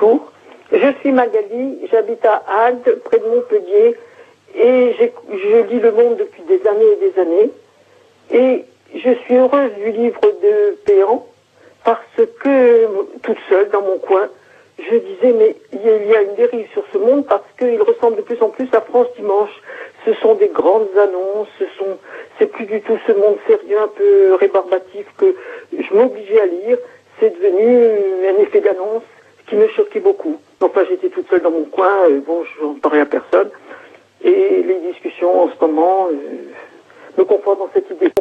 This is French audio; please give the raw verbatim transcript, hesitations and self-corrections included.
Bonjour, je suis Magali, j'habite à Agde, près de Montpellier, et je lis Le Monde depuis des années et des années. Et je suis heureuse du livre de Péan, parce que, toute seule, dans mon coin, je disais, mais il y a une dérive sur ce monde parce qu'il ressemble de plus en plus à France Dimanche. Ce sont des grandes annonces, ce sont, c'est plus du tout ce monde sérieux, un peu rébarbatif que je m'obligeais à lire. C'est devenu un effet d'annonce qui me choquait beaucoup. Enfin, j'étais toute seule dans mon coin, euh, bon, je n'en parlais à personne. Et les discussions en ce moment euh, me confortent dans cette idée.